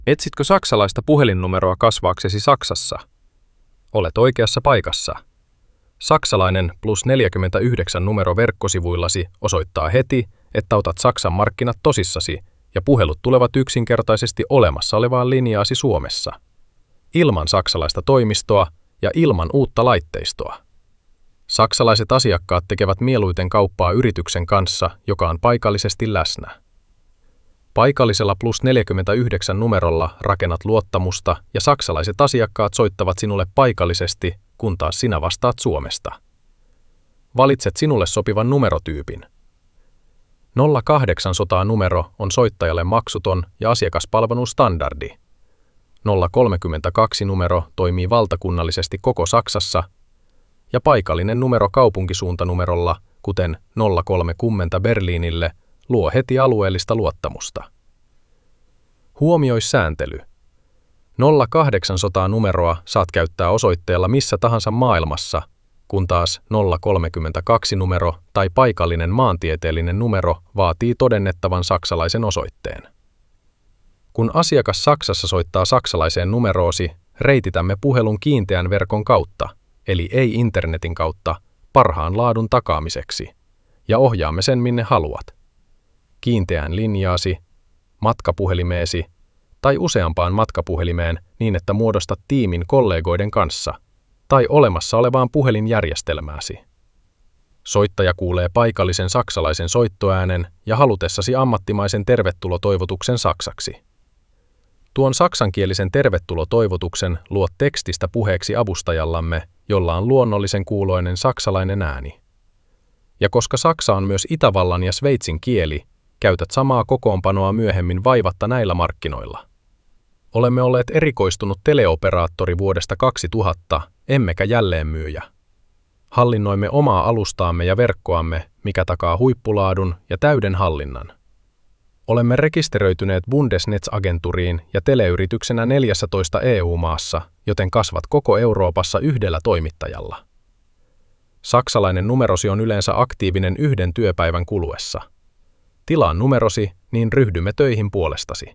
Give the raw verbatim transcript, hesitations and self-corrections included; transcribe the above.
Etsitkö saksalaista puhelinnumeroa kasvaaksesi Saksassa? Olet oikeassa paikassa. Saksalainen plus neljäkymmentäyhdeksän numero verkkosivuillasi osoittaa heti, että otat Saksan markkinat tosissasi ja puhelut tulevat yksinkertaisesti olemassa olevaan linjaasi Suomessa. Ilman saksalaista toimistoa ja ilman uutta laitteistoa. Saksalaiset asiakkaat tekevät mieluiten kauppaa yrityksen kanssa, joka on paikallisesti läsnä. Paikallisella plus neljäkymmentäyhdeksän numerolla rakennat luottamusta ja saksalaiset asiakkaat soittavat sinulle paikallisesti, kun taas sinä vastaat Suomesta. Valitset sinulle sopivan numerotyypin. nolla kahdeksan sata numero on soittajalle maksuton ja asiakaspalvelun standardi. nolla kolmekymmentäkaksi numero toimii valtakunnallisesti koko Saksassa ja paikallinen numero kaupunkisuuntanumerolla, kuten nolla kolmekymmentä Berliinille, luo heti alueellista luottamusta. Huomioi sääntely. nolla kahdeksan sata numeroa saat käyttää osoitteella missä tahansa maailmassa, kun taas nolla kolmekymmentäkaksi numero tai paikallinen maantieteellinen numero vaatii todennettavan saksalaisen osoitteen. Kun asiakas Saksassa soittaa saksalaiseen numeroosi, reititämme puhelun kiinteän verkon kautta, eli ei internetin kautta, parhaan laadun takaamiseksi, ja ohjaamme sen minne haluat. Kiinteään linjaasi, matkapuhelimeesi tai useampaan matkapuhelimeen niin, että muodostat tiimin kollegoiden kanssa tai olemassa olevaan puhelinjärjestelmääsi. Soittaja kuulee paikallisen saksalaisen soittoäänen ja halutessasi ammattimaisen tervetulotoivotuksen saksaksi. Tuon saksankielisen tervetulotoivotuksen luot tekstistä puheeksi avustajallamme, jolla on luonnollisen kuuloinen saksalainen ääni. Ja koska saksa on myös Itävallan ja Sveitsin kieli, käytät samaa kokoonpanoa myöhemmin vaivatta näillä markkinoilla. Olemme olleet erikoistunut teleoperaattori vuodesta kaksituhatta, emmekä jälleenmyyjä. Hallinnoimme omaa alustaamme ja verkkoamme, mikä takaa huippulaadun ja täyden hallinnan. Olemme rekisteröityneet Bundesnetz-agenturiin ja teleyrityksenä neljässätoista E U-maassa, joten kasvat koko Euroopassa yhdellä toimittajalla. Saksalainen numerosi on yleensä aktiivinen yhden työpäivän kuluessa. Tilaa numerosi, niin ryhdymme töihin puolestasi.